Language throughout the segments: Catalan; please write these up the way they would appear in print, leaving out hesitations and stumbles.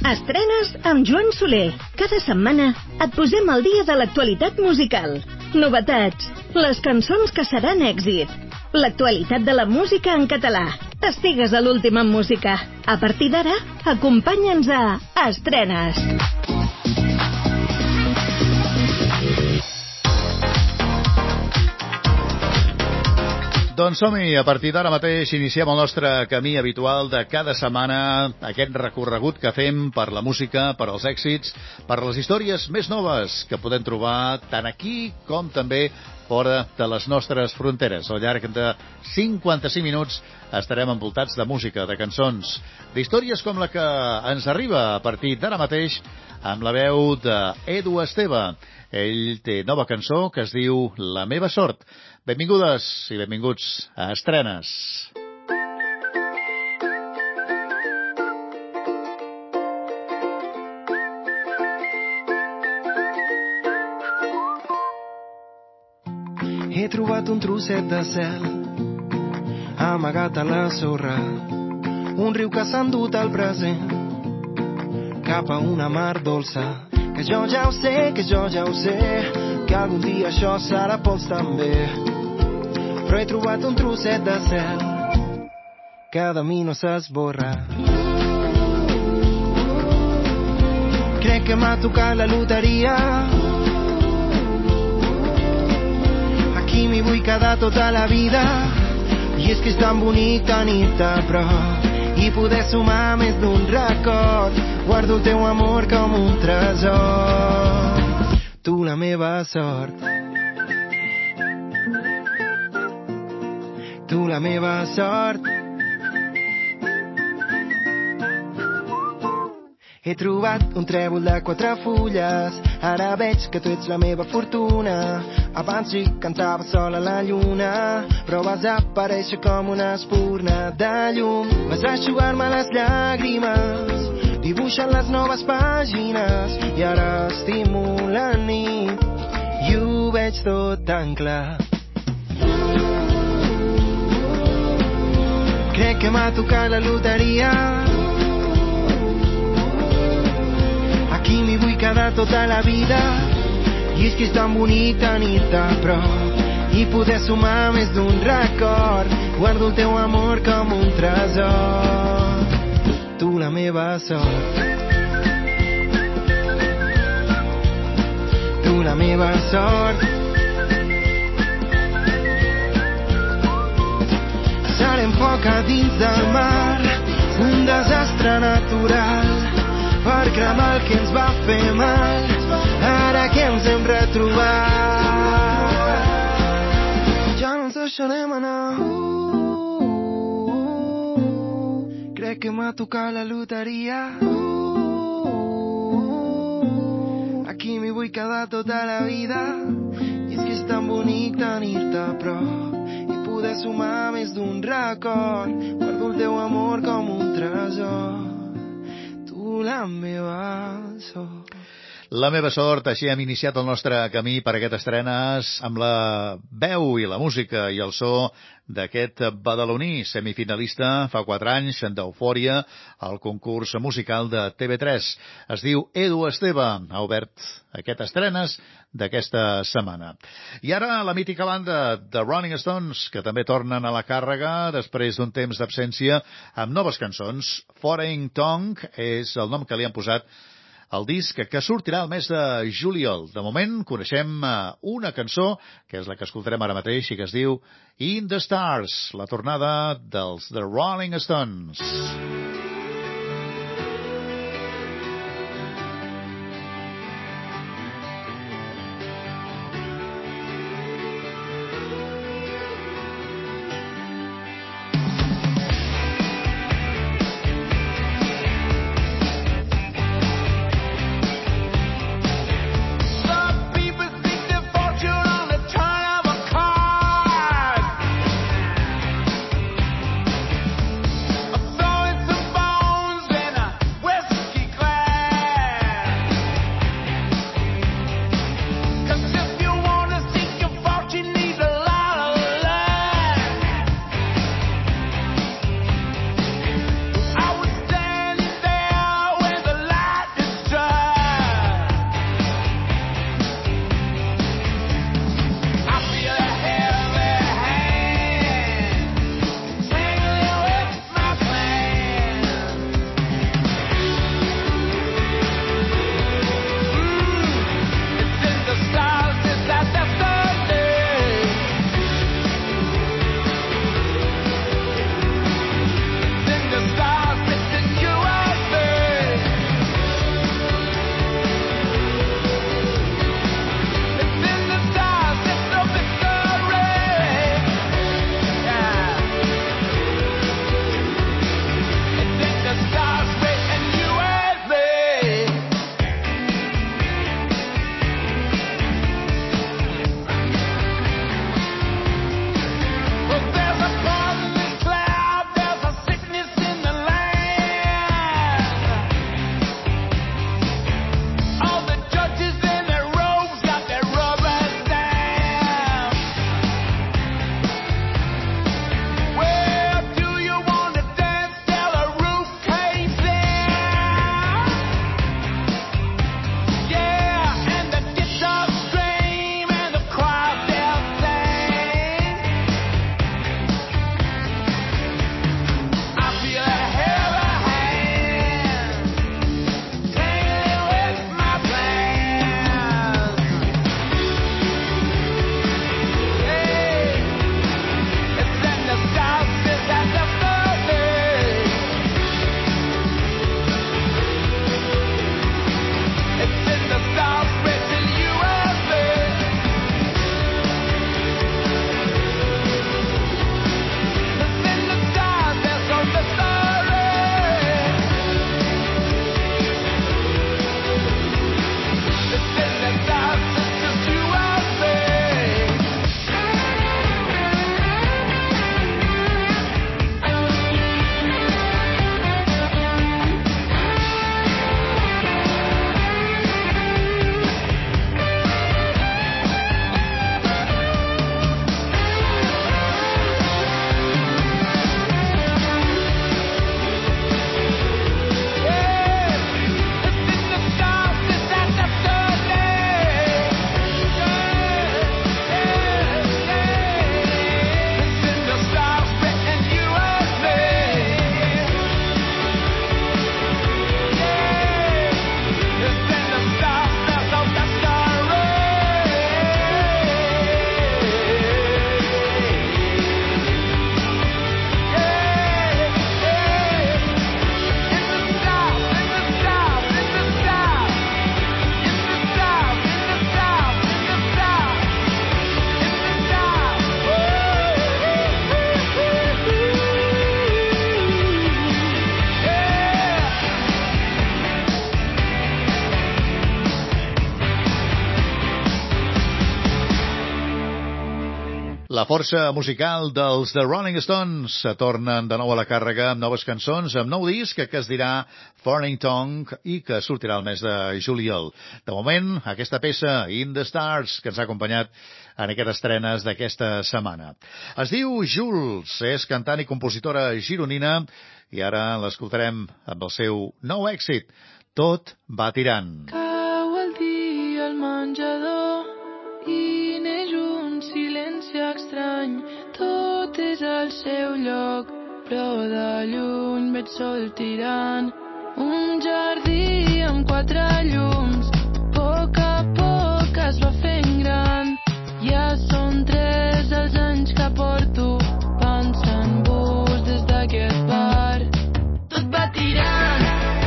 Estrenes amb Joan Soler. Cada setmana et posem al dia de l'actualitat musical. Novetats, les cançons que seran èxit, l'actualitat de la música en català. Estigues a l'últim en música. A partir d'ara, acompanya'ns a Estrenes. Doncs som-hi, a partir d'ara mateix iniciem el nostre camí habitual de cada setmana, aquest recorregut que fem per la música, per als èxits, per les històries més noves que podem trobar tant aquí com també fora de les nostres fronteres. Al llarg de 55 minuts estarem envoltats de música, de cançons, d'històries com la que ens arriba a partir d'ara mateix amb la veu d'Edu Esteve. Ell té nova cançó que es diu La meva sort. Benvingudes i benvinguts a Estrenes. He trobat un trosset de cel amagat a la sorra, un riu que s'ha endut al present cap a una mar dolça. Que jo ja ho sé, que algun dia això serà pols també. Però he trobat un trosset de cel que de mi no s'esborra. Crec que m'ha tocat la loteria. Aquí m'hi vull quedar tota la vida. I és que és tan bonic tenir-te a prop i poder sumar més d'un record. Guardo el teu amor com un tresor. Tu la meva sort. Tu la meva sort. He trobat un trèvol de 4 fulles. Ara veig que tu ets la meva fortuna. Abans sí cantava sol a la lluna, però vas aparèixer com una espurna de llum. Vas eixugar-me les llàgrimes, dibuixant les noves pàgines, i ara estimo la nit i ho veig tot tan clar. Crec que m'ha tocat la loteria. Aquí m'hi vull quedar tota la vida. I és que és tan bonic tenir-te a prop i poder sumar més d'un record. Guardo el teu amor com un tresor. Tu la meva sort. Tu la meva sort. Serem foc a dins del mar, un desastre natural per cremar el que ens va fer mal. Ara que ens hem retrobat, ja no ens deixarem anar. Crec que m'ha tocat la loteria. Aquí m'hi vull quedar tota la vida. I és que és tan bonic tenir-te a prop i poder sumar més d'un record. Guardo el teu amor com un tresor. Tu la meva sort. La meva sort, així hem iniciat el nostre camí per aquest Estrenes amb la veu i la música i el so d'aquest badaloní semifinalista fa 4 anys d'Eufòria al concurs musical de TV3. Es diu Edu Esteve, ha obert aquest Estrenes d'aquesta setmana. I ara la mítica banda de Rolling Stones, que també tornen a la càrrega després d'un temps d'absència amb noves cançons. Foreign Tongue és el nom que li han posat el disc que sortirà el mes de juliol. De moment coneixem una cançó, que és la que escoltarem ara mateix i que es diu In the Stars, la tornada dels The Rolling Stones. Some La força musical dels The Rolling Stones tornen de nou a la càrrega amb noves cançons, amb nou disc que es dirà Foreign Tongue i que sortirà el mes de juliol. De moment, aquesta peça, In the Stars, que ens ha acompanyat en aquestes estrenes d'aquesta setmana. Es diu Jules, és cantant i compositora gironina i ara l'escoltarem amb el seu nou èxit, Tot va tirant. Cau el dia al menjador i neix un silenci estrany. Tot és al seu lloc, però de lluny veig sol tirant. Un jardí amb 4 llums, a poc es va fent gran. Ja són 3 els anys que porto pensant-vos des d'aquest bar. Tot va tirant.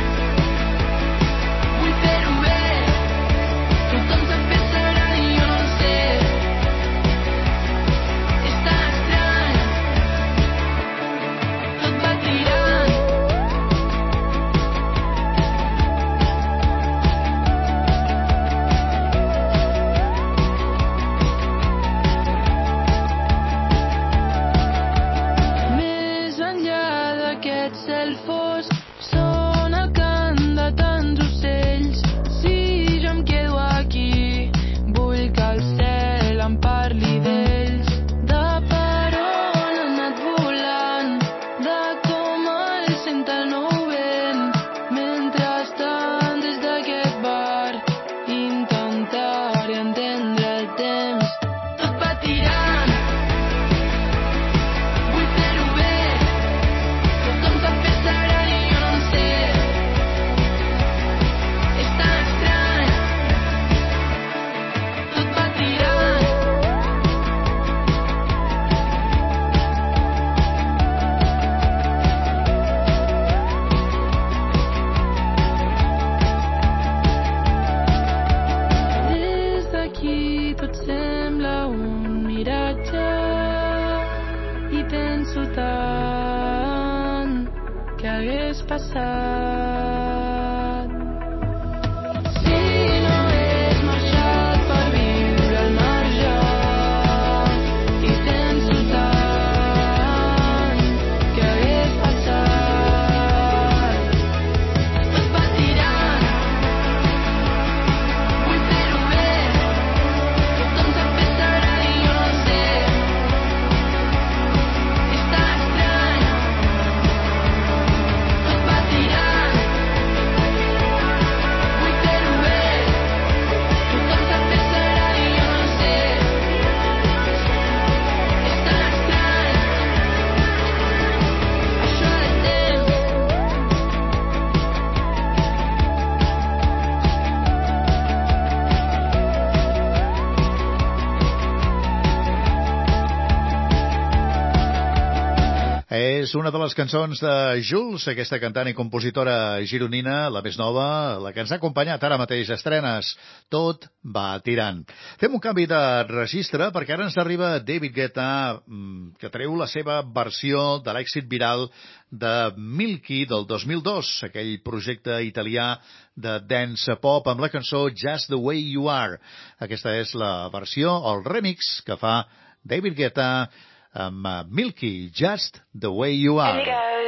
És una de les cançons de Jules, aquesta cantant i compositora gironina, la més nova, la que ens ha acompanyat ara mateix a estrenes. Tot va tirant. Fem un canvi de registre perquè ara ens arriba David Guetta, que treu la seva versió de l'èxit viral de Milky del 2002, aquell projecte italià de dance pop amb la cançó Just the Way You Are. Aquesta és la versió, el remix que fa David Guetta amb Milky, Just the Way You Are.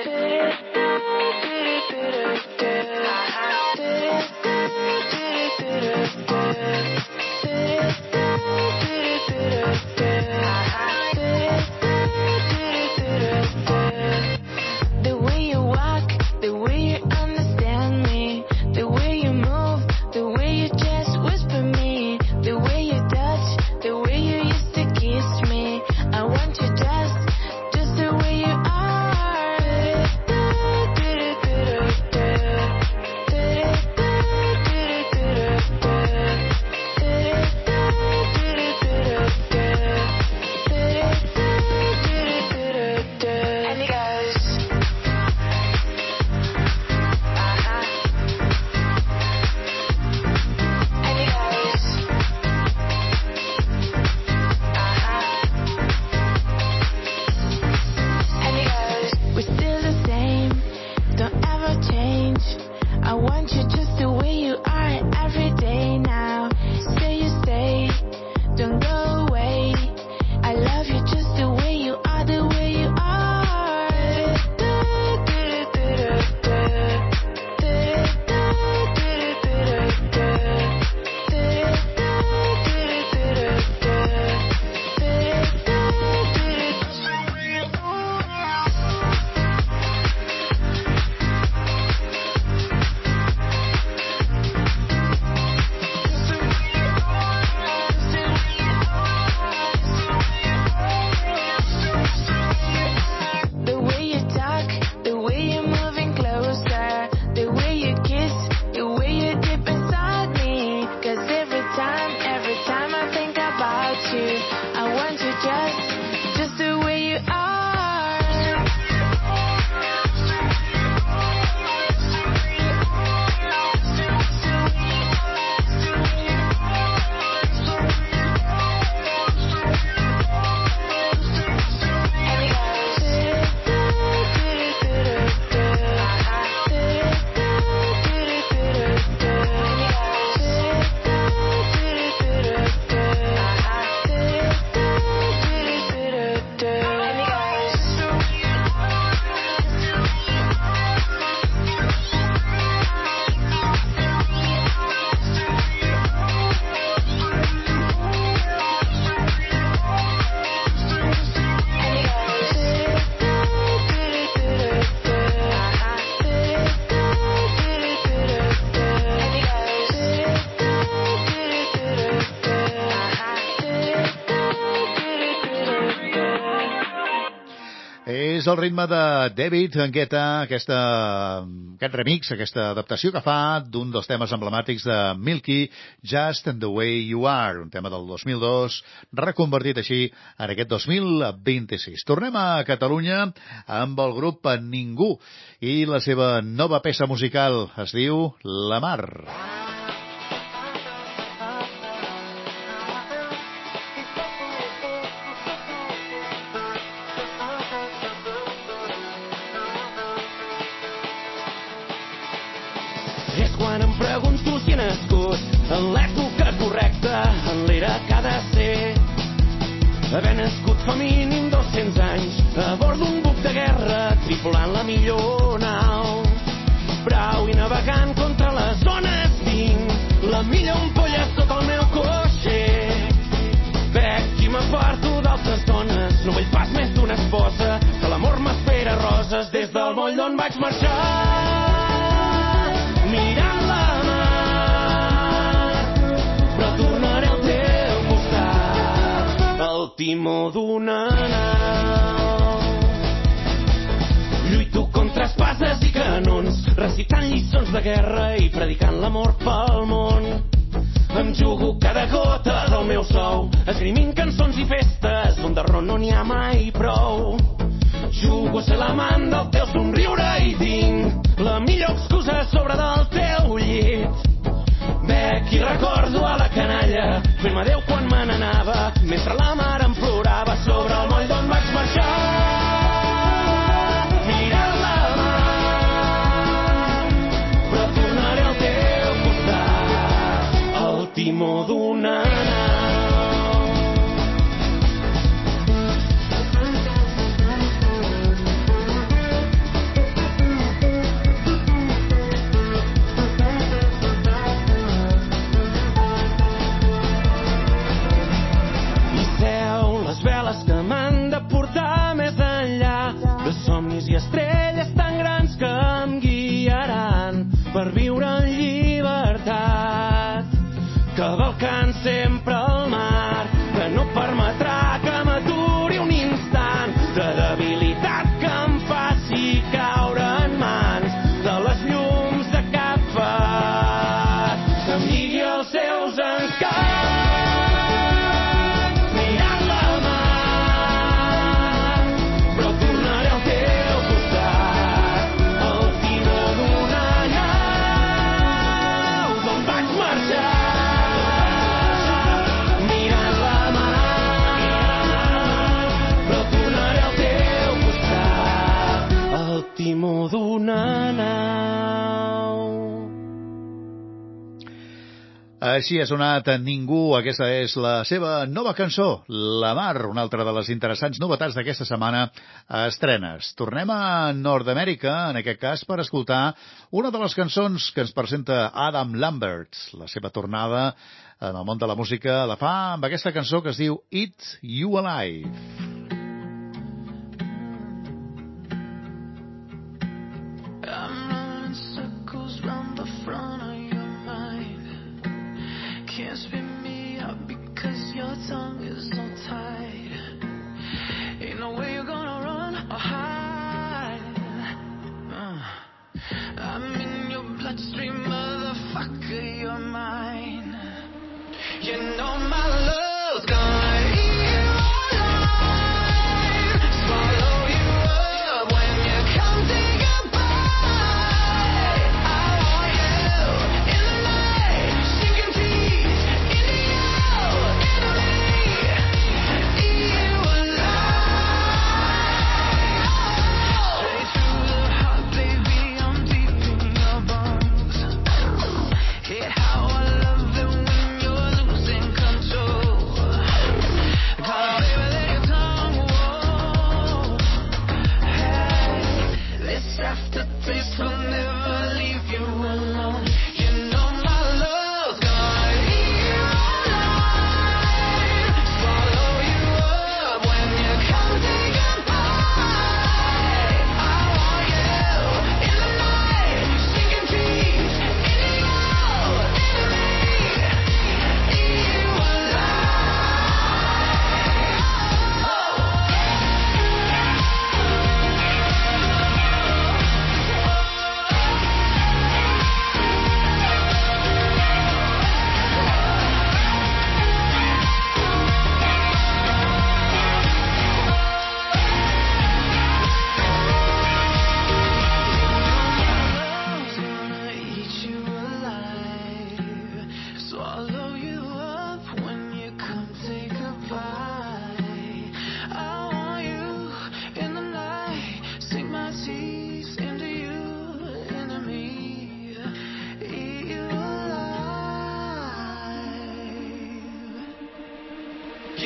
The way you walk, the way you understand me, the way you move, the way you just whisper me, the way you touch, the way you used to kiss me. I want you just the way you are. És el ritme de David Guetta, aquest remix, aquesta adaptació que fa d'un dels temes emblemàtics de Milky, Just the Way You Are, un tema del 2002, reconvertit així en aquest 2026. Tornem a Catalunya amb el grup Ningú i la seva nova peça musical es diu La Mar. En l'època correcta, en l'era que ha de ser. Haver nascut fa mínim 200 anys, a bord d'un buc de guerra, tripulant la millor nau. Brau i navegant contra les ones tinc la millor ampolla sota el meu coixer. Bec i m'aparto d'altres dones, no vull pas més d'una esposa, que l'amor m'espera roses des del moll d'on vaig marxar. Mirant la mar, tornaré al teu costat, al timó d'una nau. Lluito contra espases i canons, recitant lliçons de guerra i predicant l'amor pel món. Em jugo cada gota del meu sou, esgrimint cançons i festes on de ron no n'hi ha mai prou. Jugo a ser l'amant del teu somriure i tinc la millor excusa a sobre del teu llit. Bec i recordo a la canalla fent-me adéu quan me n'anava, mentre la mar em plorava sobre el moll d'on vaig marxar. Mirant la mar, però tornaré al teu costat, al timó d'una nau. Que m'han de portar més enllà de somnis i estrelles tan grans que em guiaran per viure en llibertat, cavalcant sempre al mar, que no permetrà que m'aturi un instant de debilitat que em faci caure en mans de les llums de cap fat, que em lligui els seus encants. Timó d'una nau. Així ha sonat Ningú, aquesta és la seva nova cançó, La Mar, una altra de les interessants novetats d'aquesta setmana a estrenes. Tornem a Nord-Amèrica, en aquest cas, per escoltar una de les cançons que ens presenta Adam Lambert. La seva tornada en el món de la música la fa amb aquesta cançó que es diu Eat You Alive. Can't spit me out because your tongue is so tight. Ain't no way you're gonna run or hide. I'm in your bloodstream, motherfucker, you're mine. You know my love's gonna eat you alive, swallow you up when you come to your bite. I want you in the night, sinking deep into your enemy, eat you alive. Straight through the heart, baby, I'm deep in your bones. Hit how I love it when you're losing control.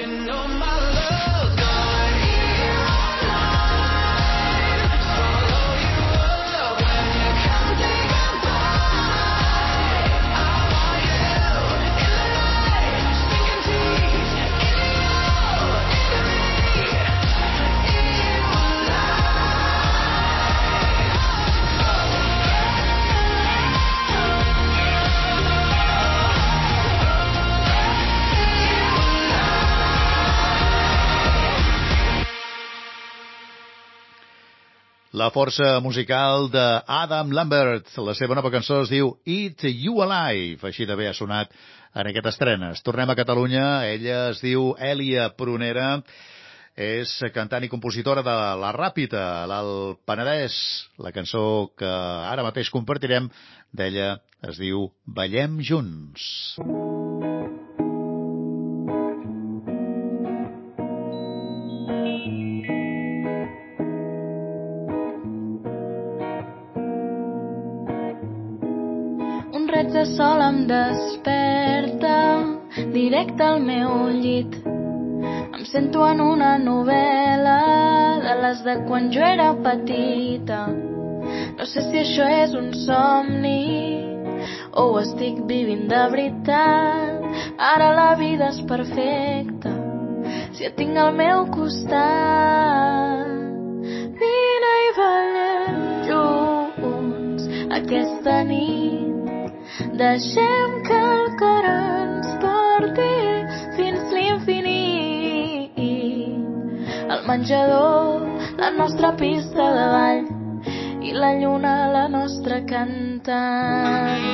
La força musical d'Adam Lambert. La seva nova cançó es diu Eat You Alive. Així de bé ha sonat en aquestes estrenes. Tornem a Catalunya. Ella es diu Èlia Prunera. És cantant i compositora de La Ràpita, l'Alt Penedès. La cançó que ara mateix compartirem d'ella es diu Ballem Junts. De sol em desperta directe al meu llit. Em sento en una novel·la de les de quan jo era petita. No sé si això és un somni o ho estic vivint de veritat. Ara la vida és perfecta si et tinc al meu costat. Vine i ballem junts aquesta nit. Deixem que el cor ens porti fins l'infinit. El menjador, la nostra pista de ball i la lluna, la nostra cantant.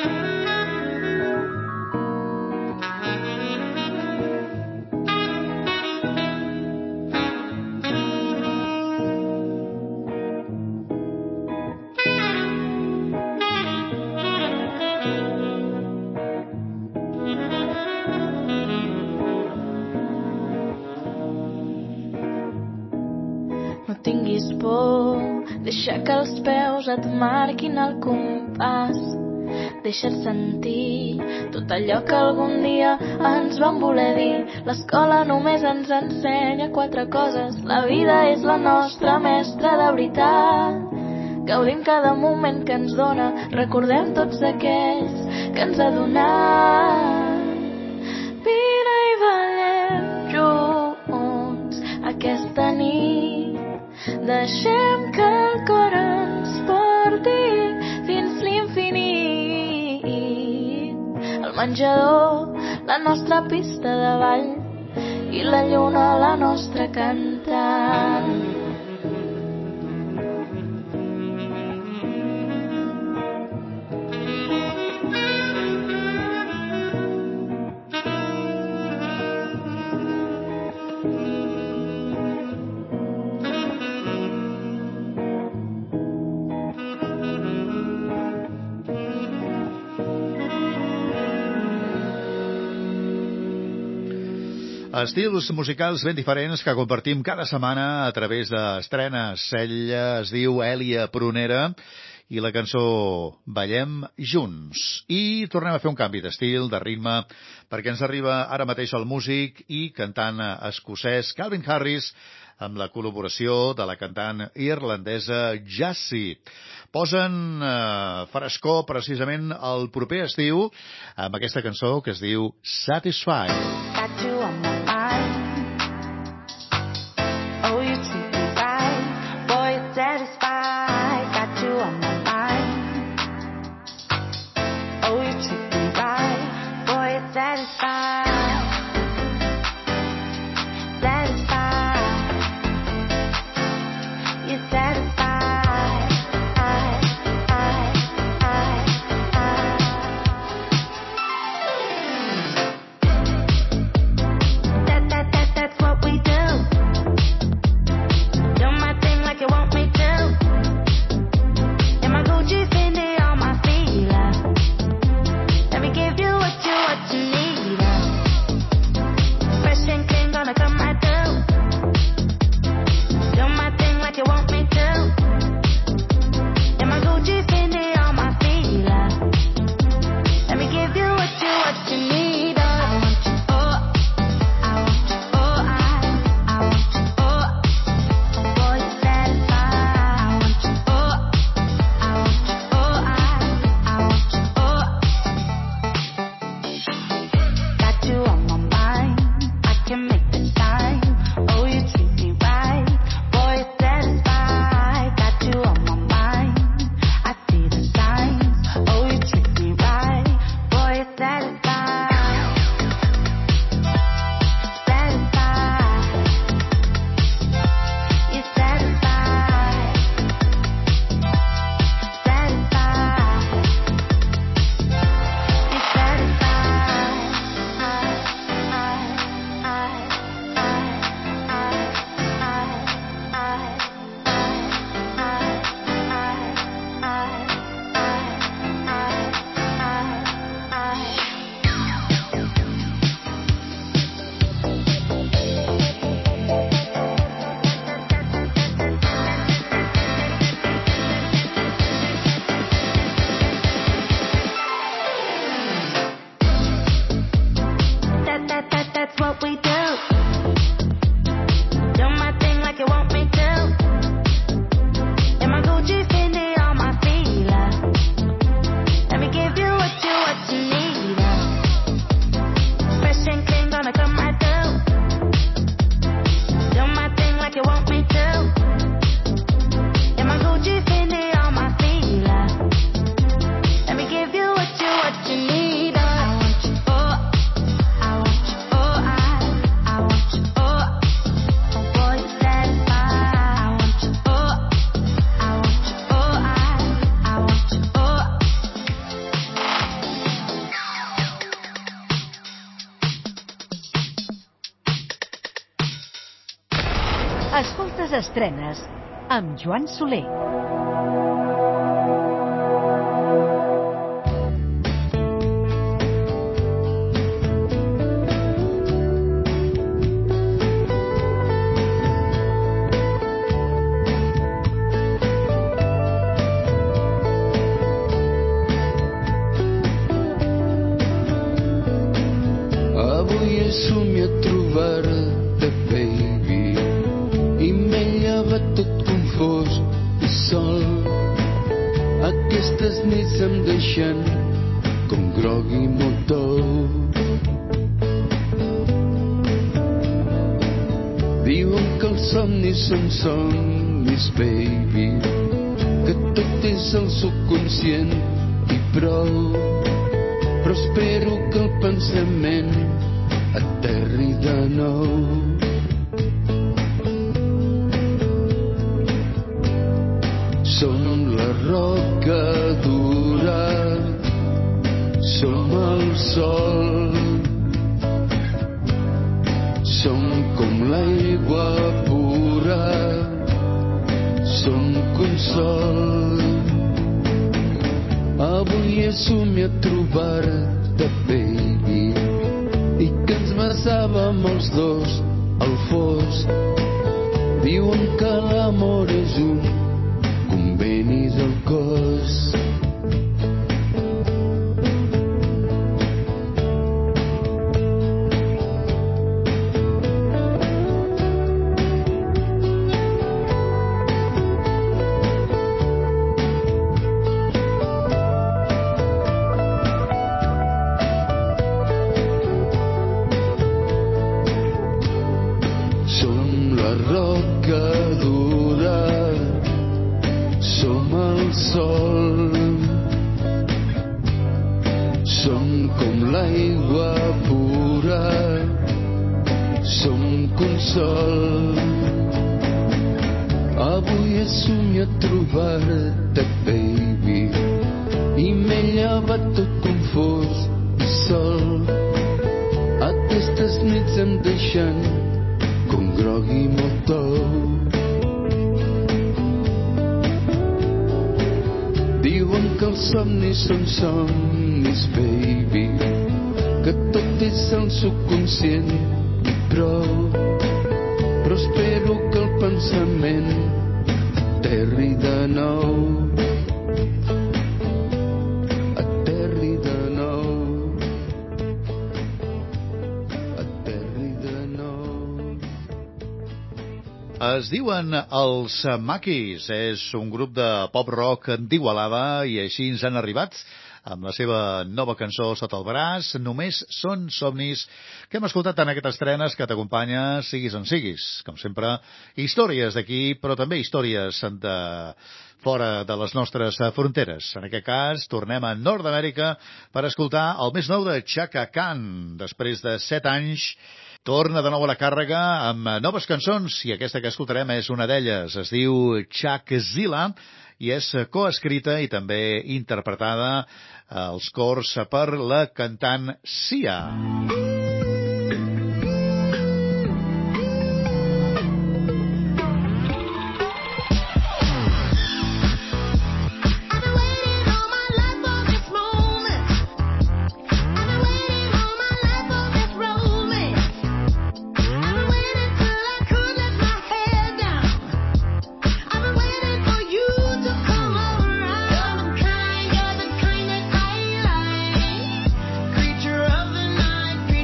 Tinguis por, deixa que els peus et marquin el compàs. Deixa't sentir tot allò que algun dia ens van voler dir. L'escola només ens ensenya 4 coses. La vida és la nostra mestra de veritat. Gaudim cada moment que ens dona. Recordem tots aquells que ens ha donat. Vine i ballem junts aquesta nit. Deixem que el cor ens porti fins l'infinit. El menjador, la nostra pista de ball i la lluna, la nostra cantant. Estils musicals ben diferents que compartim cada setmana a través d'estrenes. Ella es diu Èlia Prunera i la cançó Ballem Junts. I tornem a fer un canvi d'estil, de ritme, perquè ens arriba ara mateix el músic i cantant escocès Calvin Harris amb la col·laboració de la cantant irlandesa Jessie. Posen frescor precisament el proper estiu amb aquesta cançó que es diu Satisfied. Got you on my mind. Oh, you treat me right. Boy, you're satisfied. Got you on my mind. Oh, you treat me right. Boy, you're satisfied. Satisfied. You're satisfied. That's what we do. Do my thing like you want me to. In my Gucci, Fendi on my feet. Let me give you what you need. that's what we do. Do my thing like you want me to. In my Gucci, Fendi, on my Fila. Let me give you what you need. Fresh and clean, gonna come right through. Do my thing like you want me to. In my Gucci, Fendi, on my Fila. Let me give you what you need. I want you, oh, I want you, oh, I want you, oh. Oh boy, you satisfy. I want you, oh, I want you, oh, I want you, oh. Escoltes estrenes amb Joan Soler. Avui he somiat trobar-te, baby, i m'he llevat tot confós i sol. Aquestes nits em deixen com grog i motó. Diuen que els somnis són somnis, baby, que tot és el subconscient i prou. Però espero que el pensament aterri de nou. Som la roca dura, som el sol, som com l'aigua pura, som consol. Avui he somiat trobar-te, baby, i que ens besàvem els dos al fos. Diuen que l'amor és un conveni del cos. Som la roca dura, som el sol, som com l'aigua pura, som consol. Avui he somiat trobar-te, baby, i m'he llevat tot confós i sol. Aquestes nits em deixen com grog i motó. Diuen que els somnis són somnis, baby, que tot és el subconscient i prou. Però espero que el pensament aterri de nou. Aterri de nou. Aterri de nou. Es diuen els Maquis, és un grup de pop-rock d'Igualada i així ens han arribat amb la seva nova cançó sota el braç, Només són somnis, que hem escoltat en aquestes estrenes que t'acompanya siguis on siguis. Com sempre, històries d'aquí, però també històries de fora de les nostres fronteres. En aquest cas, tornem a Nord-Amèrica per escoltar el més nou de Chaka Khan. Després de 7 anys, torna de nou a la càrrega amb noves cançons i aquesta que escoltarem és una d'elles. Es diu Chakzilla i és coescrita i també interpretada als cors per la cantant Sia. Creature of the night,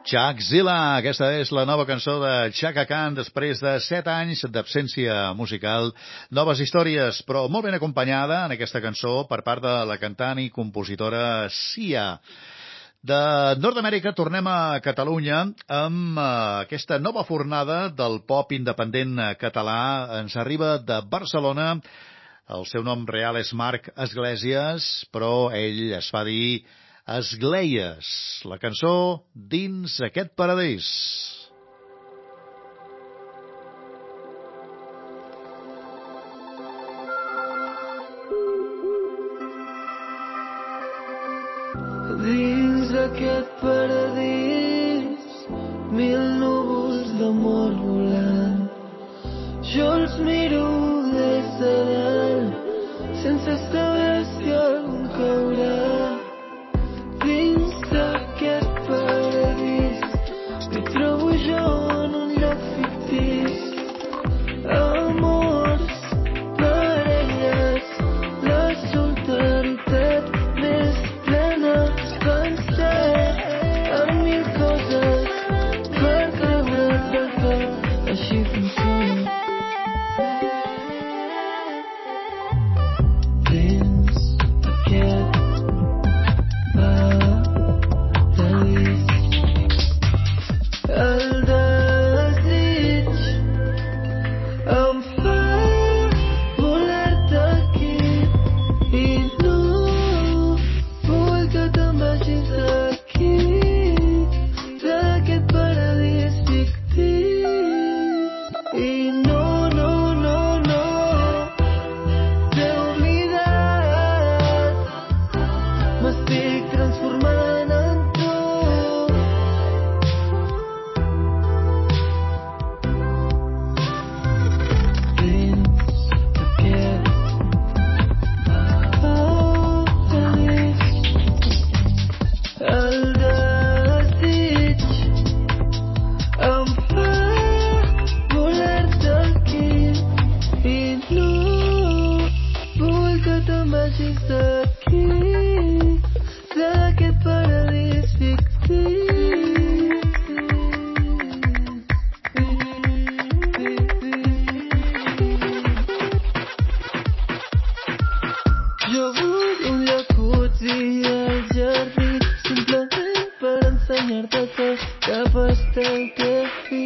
Chakzilla, aquesta és la nova cançó de Chaka Khan després de 7 anys d'absència musical. Noves històries, però molt ben acompanyada en aquesta cançó per part de la cantant i compositora Sia. De Nord-Amèrica tornem a Catalunya amb aquesta nova fornada del pop independent català. Ens arriba de Barcelona. El seu nom real és Marc Esglésies, però ell es fa dir Esgleies, la cançó Dins aquest paradís. Dins aquest paradís, mil núvols d'amor volant. Jo els miro des de dalt, sense saber si algun caurà. Dins d'aquest paradís m'hi trobo jo en un lloc fictici. Amors, parelles, la solidaritat més plena. Pensar en mil coses per creure que així funciona. Dins d'aquest el desig em fa voler-te aquí i no vull que te'n vagis d'aquí, d'aquest paradís fictici. I no, no, no, no t'he oblidat, m'estic transformant en tu. El desig em fa voler-te aquí i no vull que te'n vagis d'aquí, d'aquest paradís fictici. Jo vull un jacuzzi al jardí, simplement per ensenyar-te que pastel que fi.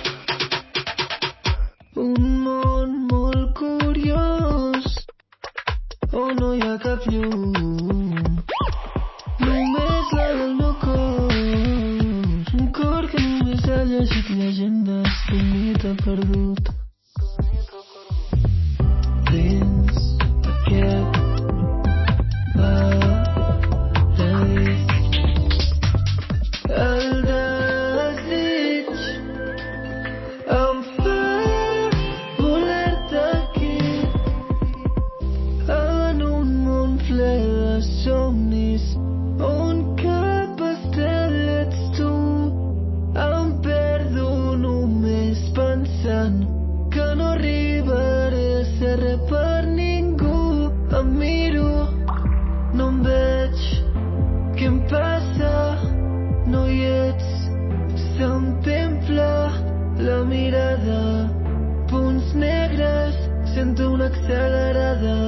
Un món molt curiós on no hi ha cap llum, només la del meu cos. Un cor que només ha llegit llegendes d'un mite perdut. Dins aquest el desig em fa voler-te aquí en un món ple de somnis on cap estrella ets tu. Em perdo només pensant que no arribaré a ser res per ningú. Em miro, no em veig, què em passa? No hi ets, se'm templa la mirada, punts negres, sento una accelerada.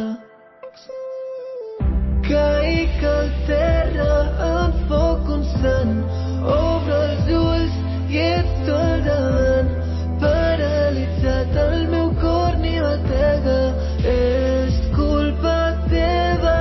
Caic al terra en foc constant, obre els ulls i ets tu al davant. Paralitzat el meu cor ni batega, és culpa teva.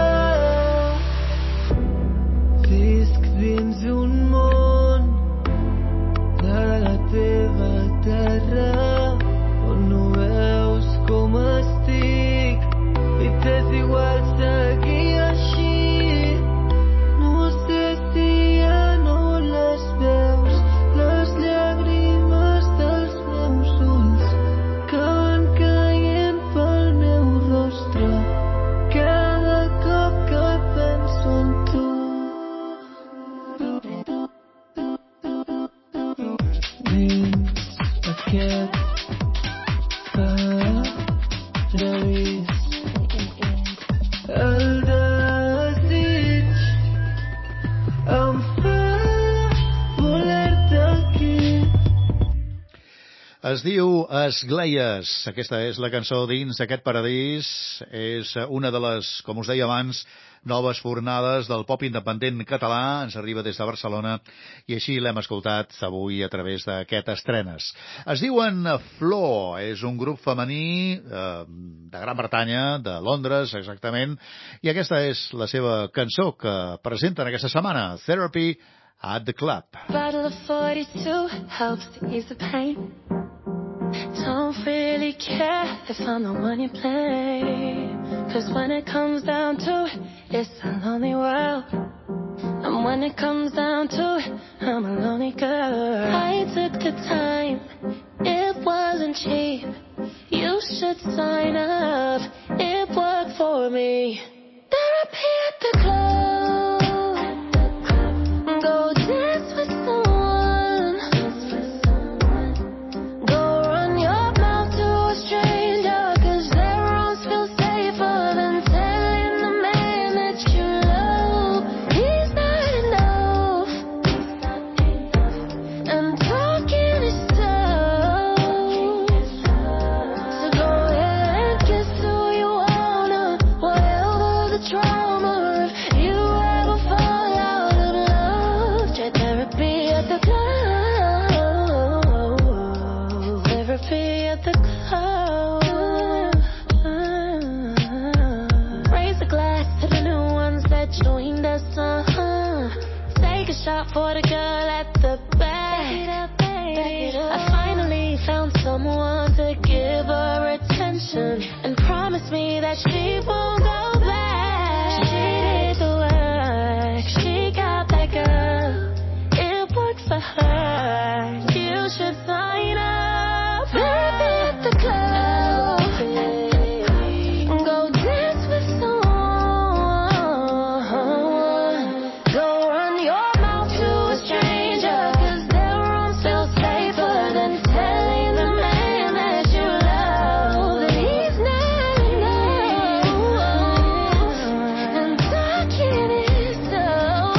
Visc dins un món de la teva terra on no veus com estic i t'és igual seguir així. No sé si ja no les veus, les llàgrimes dels meus ulls que van caient pel meu rostre cada cop que penso en tu. Dins aquest paradís el desig em fa voler Es diu Esgleies. Aquesta és la cançó dins d'aquest paradís. És una de les, com us deia abans, noves fornades del pop independent català. Ens arriba des de Barcelona i així l'hem escoltat avui a través d'aquest estrenes. Es diuen Flow. És un grup femení de Gran Bretanya, de Londres, exactament. I aquesta és la seva cançó que presenten aquesta setmana, Therapy at the Club. Bottle of 42 helps to ease the pain. Don't really care if I'm the one you play. 'Cause when it comes down to it, it's a lonely world. And when it comes down to it, I'm a lonely girl. I took the time, it wasn't cheap. You should sign up, it worked for me. Therapy at the club. Go dance with someone. Go run your mouth to a stranger, 'cause their arms feel safer than telling the man that you love he's not enough. And talking is tough. So go ahead and kiss who you wanna, whatever the trauma. If you ever fall out of love, try therapy at the club. Therapy at the club. Raise a glass to the new ones that joined us. Take a shot for the girl at the back. I finally found someone to give her attention and promise me that she won't go back. She did the work, she got that girl. It worked for her. You should sign up. Therapy at the club. Go dance with someone. Go run your mouth to a stranger, 'cause their arms feel safer than telling the man that you love that he's not enough. And talking is tough.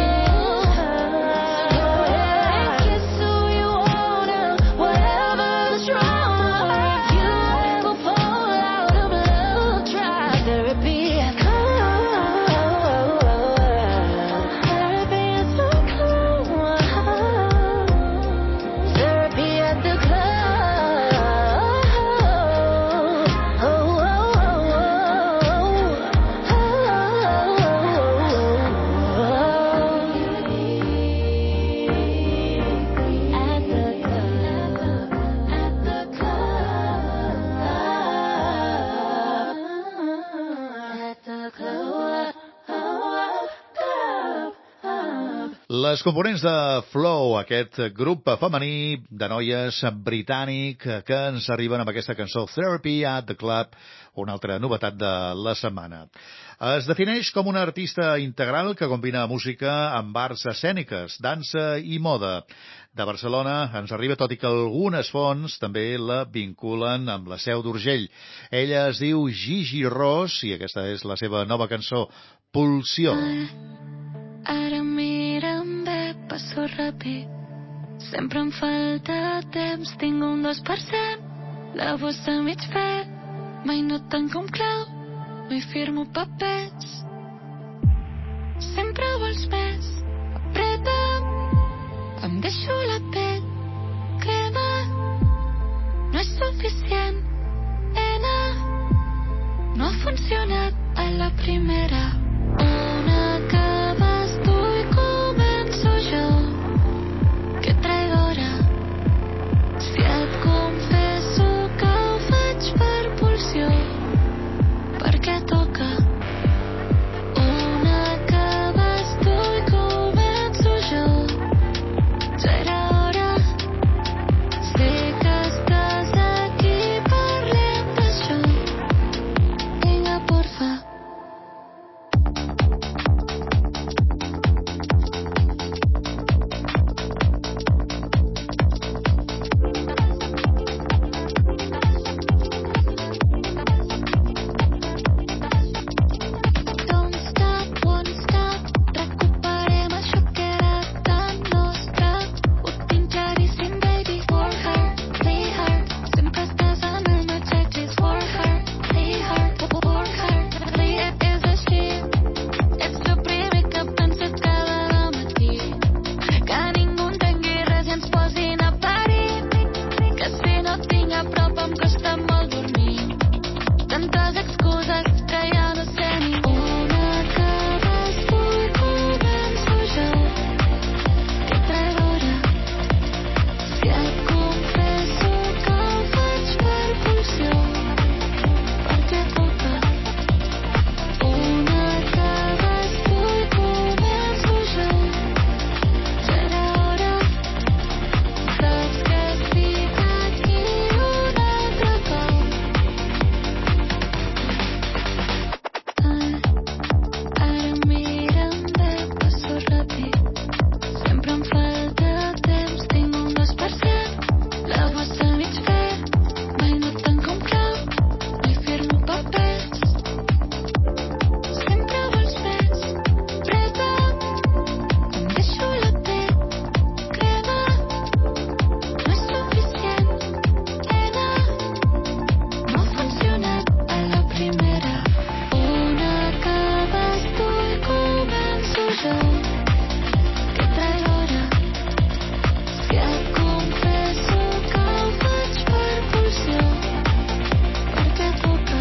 Go ahead and kiss who you wanna, whatever the trauma. If you ever fall out of love, try therapy at the club. Therapy at the club. Therapy at the Les components de Flow, aquest grup femení de noies britànic que ens arriben amb aquesta cançó Therapy at the Club, una altra novetat de la setmana. Es defineix com una artista integral que combina música amb arts escèniques, dansa i moda. De Barcelona ens arriba, tot i que algunes fonts també la vinculen amb la Seu d'Urgell. Ella es diu Gigi Ros i aquesta és la seva nova cançó, Pulsió. Ara mira'm bé, passo ràpid. Sempre em falta temps, tinc un 2%. La bossa mig fet, mai no tanco un clau, mai firmo papers. Sempre vols més, apreta'm, em deixo la pell, crema. No és suficient, nena, no ha funcionat a la primera. Una que vas tu i començo jo, que traïdora. Si et confesso que ho faig per pulsió, perquè toca. Una que vas tu i començo jo, ja era hora. Sé que estàs aquí, parlem d'això. Vinga, porfa. tantes excuses que ja no sé ni una. Acabes tu i començo jo. Que traïdora. Si et confesso que ho faig per pulsió. Perquè puta. Una acabes tu i començo jo. Ja era hora. Saps que estic aquí un altre cop. Ara mira'm bé, passo ràpid. Sempre em falta temps, tinc un 2%. La bossa mig fer, mai no tanco un clau, mai firmo papers. Sempre vols més, presa, em deixo la pell, crema, no és suficient, nena, no ha funcionat a la primera. Una acabes tu i començo jo. Que traïdora. Si et confesso que ho faig per pulsió. Perquè toca.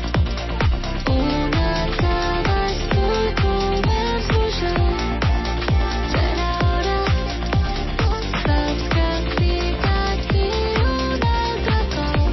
Una acabes tu i començo jo. Ja era hora. Saps que estic aquí un altre cop.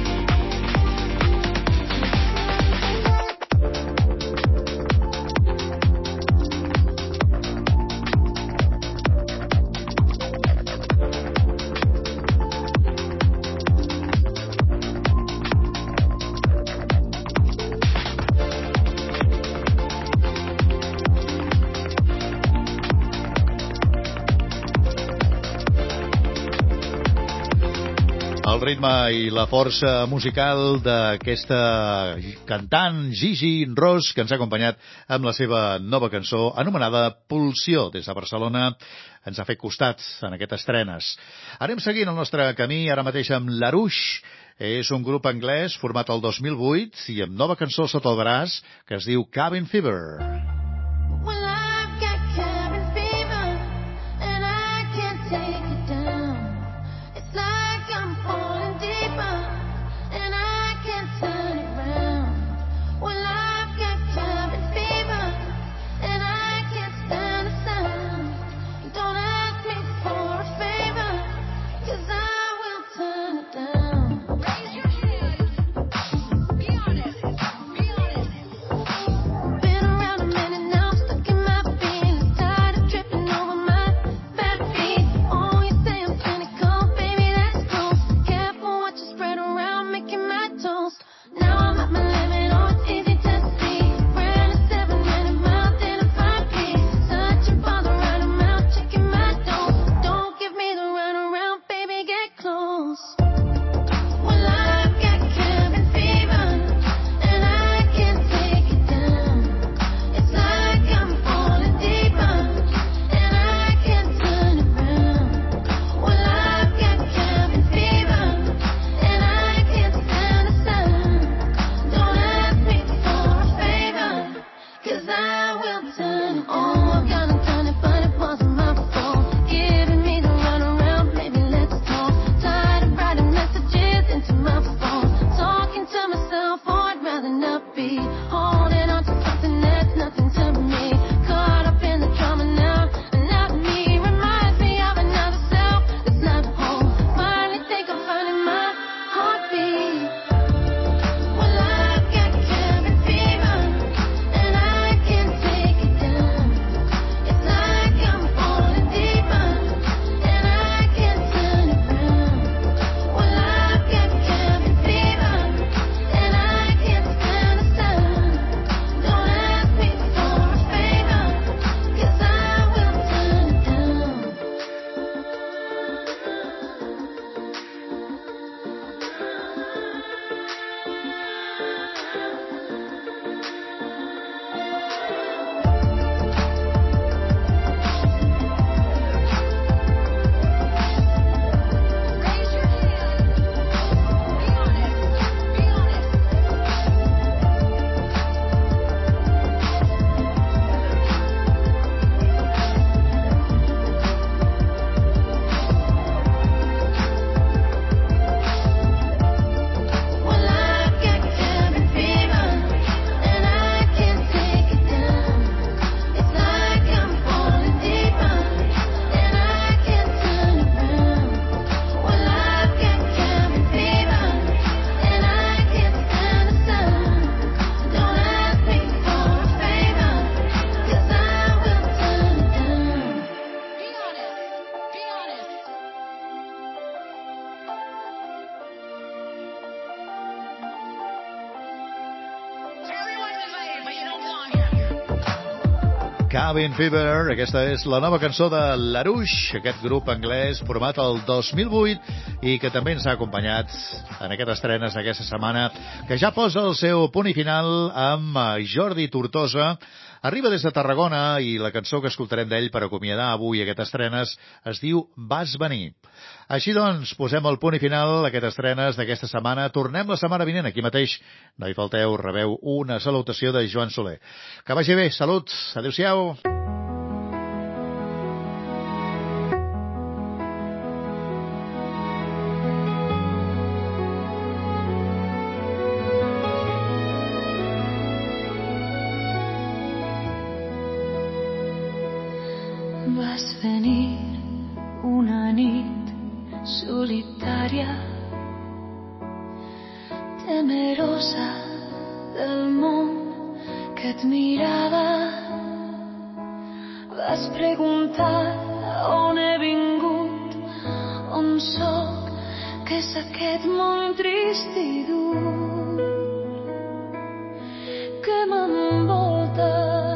El ritme i la força musical d'aquesta cantant Gigi Ros, que ens ha acompanyat amb la seva nova cançó anomenada Pulsió. Des de Barcelona ens ha fet costat en aquestes estrenes. Anem seguint el nostre camí ara mateix amb Larouche. És un grup anglès format el 2008 i amb nova cançó sota el braç que es diu Cabin Fever. Well, I've got cabin fever, and I can't take it down. It's like I'm falling deeper, and I can't turn it round. Well, I've got cabin fever, and I can't stand the sound. Don't ask me for a favor, 'cause I will turn it down. Raise your hand. Be honest. Be honest. Been around a minute. Cabin Fever, aquesta és la nova cançó de LaRouche, aquest grup anglès format el 2008 i que també ens ha acompanyat en aquestes estrenes d'aquesta setmana, que ja posa el seu punt i final amb Jordi Tortosa. Arriba des de Tarragona i la cançó que escoltarem d'ell per acomiadar avui aquestes estrenes es diu Vas venir. Així doncs, posem el punt i final a aquestes estrenes d'aquesta setmana. Tornem la setmana vinent aquí mateix. No hi falteu, rebeu una salutació de Joan Soler. Que vagi bé, salut, adéu-siau. Vas venir una nit solitària, temerosa del món que et mirava. Vas preguntar on he vingut, on soc, què és aquest món trist i dur que m'envolta.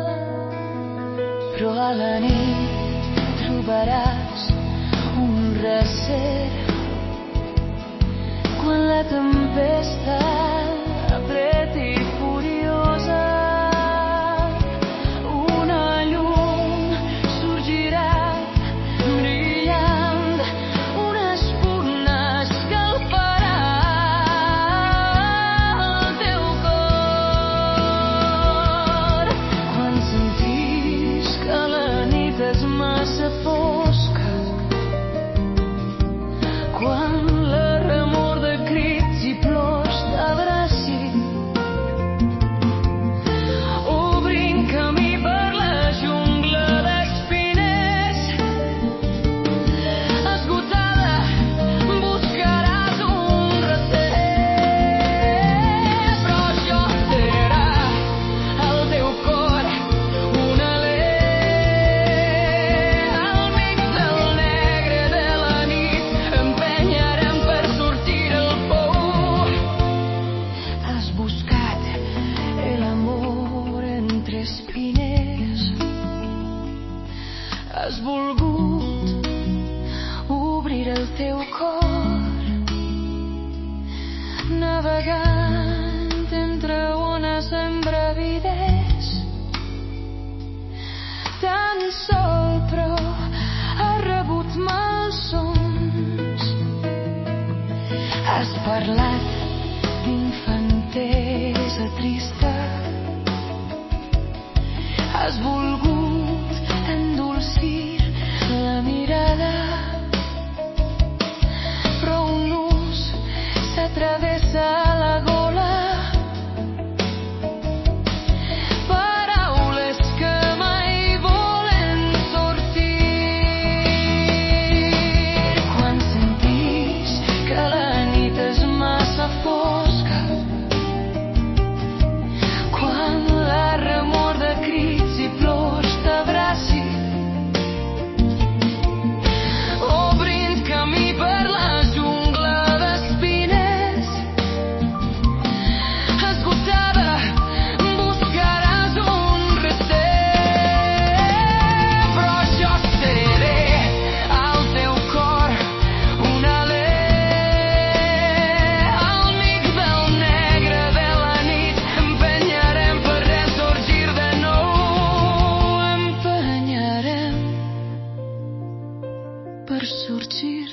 Però a la nit trobaràs un recer quan la tempesta apreti furiosa. Una llum sorgirà brillant, una espurna escalfarà el teu cor. Quan sentis que la nit és massa fosca, quan la remor de crits i plors t'abraci, obrint camí per la jungla d'espines, esgotada buscaràs un recer. Però jo serà al teu cor un alè, al mig del negre de la nit empenyarem per sortir el pou. Has buscat l'amor entre espines, has volgut obrir el teu cor, navegant entre ones embravides, tan sol però has rebut malsons. Has parlat d'infantesa trista, has volgut endolcir la mirada, però un nus s'atravessa la gola. Paraules que mai volen sortir. Quan sentis que la nit és massa fosca, quan la remor de crits i plors t'abraci, obrint camí per la jungla d'espines, esgotada buscaràs un recer. Però jo seré al teu cor un alè, al mig del negre de la nit empenyarem per ressorgir de nou. Empenyarem per sorgir,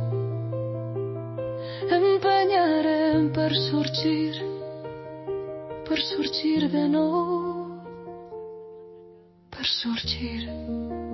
empenyarem per sorgir de nou, per sorgir.